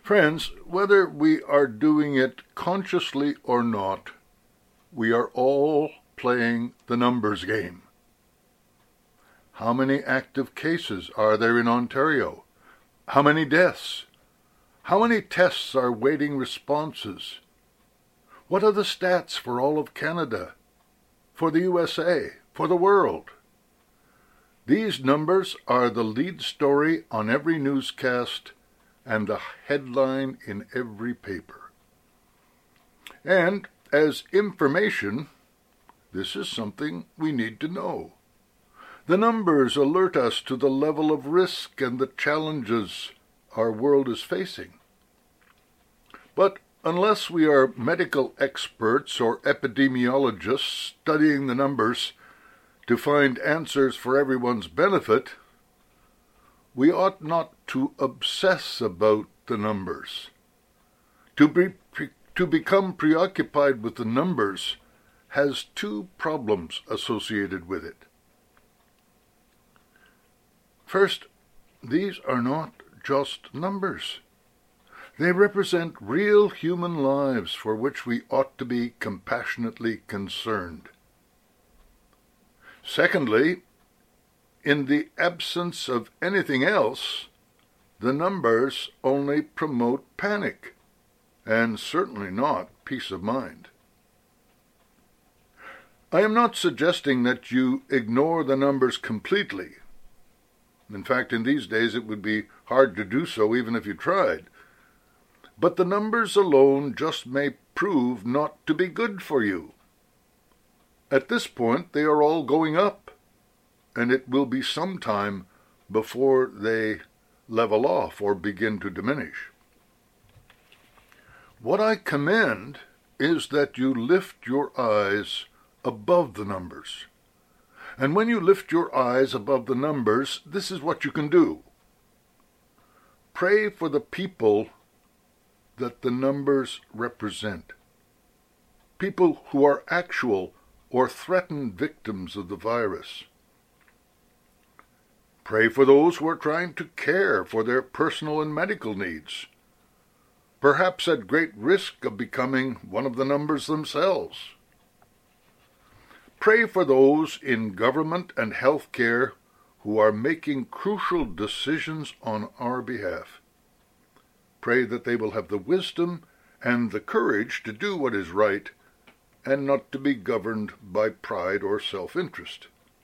Friends, whether we are doing it consciously or not, we are all playing the numbers game. How many active cases are there in Ontario? How many deaths? How many tests are waiting responses? What are the stats for all of Canada, for the USA, for the world? These numbers are the lead story on every newscast and the headline in every paper. And as information, this is something we need to know. The numbers alert us to the level of risk and the challenges our world is facing. But unless we are medical experts or epidemiologists studying the numbers to find answers for everyone's benefit, we ought not to obsess about the numbers. To become preoccupied with the numbers has two problems associated with it. First, these are not just numbers. They represent real human lives for which we ought to be compassionately concerned. Secondly, in the absence of anything else, the numbers only promote panic, and certainly not peace of mind. I am not suggesting that you ignore the numbers completely. In fact, in these days it would be hard to do so even if you tried. But the numbers alone just may prove not to be good for you. At this point, they are all going up, and it will be some time before they level off or begin to diminish. What I commend is that you lift your eyes above the numbers. And when you lift your eyes above the numbers, this is what you can do. Pray for the people that the numbers represent. People who are actual or threatened victims of the virus. Pray for those who are trying to care for their personal and medical needs, perhaps at great risk of becoming one of the numbers themselves. Pray for those in government and health care who are making crucial decisions on our behalf. Pray that they will have the wisdom and the courage to do what is right and not to be governed by pride or self-interest.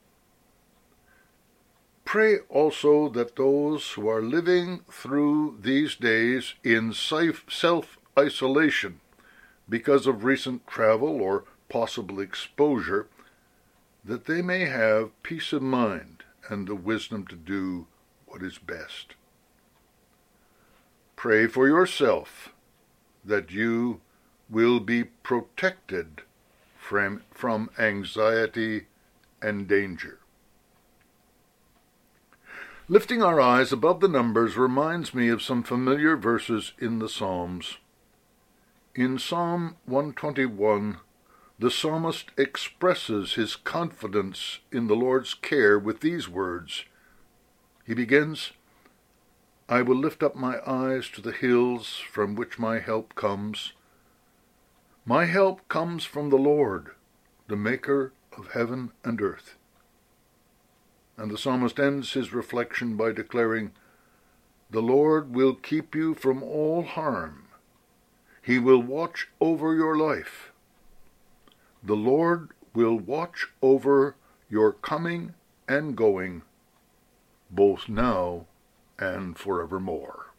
Pray also that those who are living through these days in self-isolation because of recent travel or possible exposure, that they may have peace of mind and the wisdom to do what is best. Pray for yourself that you will be protected from anxiety and danger. Lifting our eyes above the numbers reminds me of some familiar verses in the Psalms. In Psalm 121, the psalmist expresses his confidence in the Lord's care with these words. He begins, "I will lift up my eyes to the hills from which my help comes. My help comes from the Lord, the maker of heaven and earth." And the psalmist ends his reflection by declaring, "The Lord will keep you from all harm. He will watch over your life. The Lord will watch over your coming and going, both now and forevermore."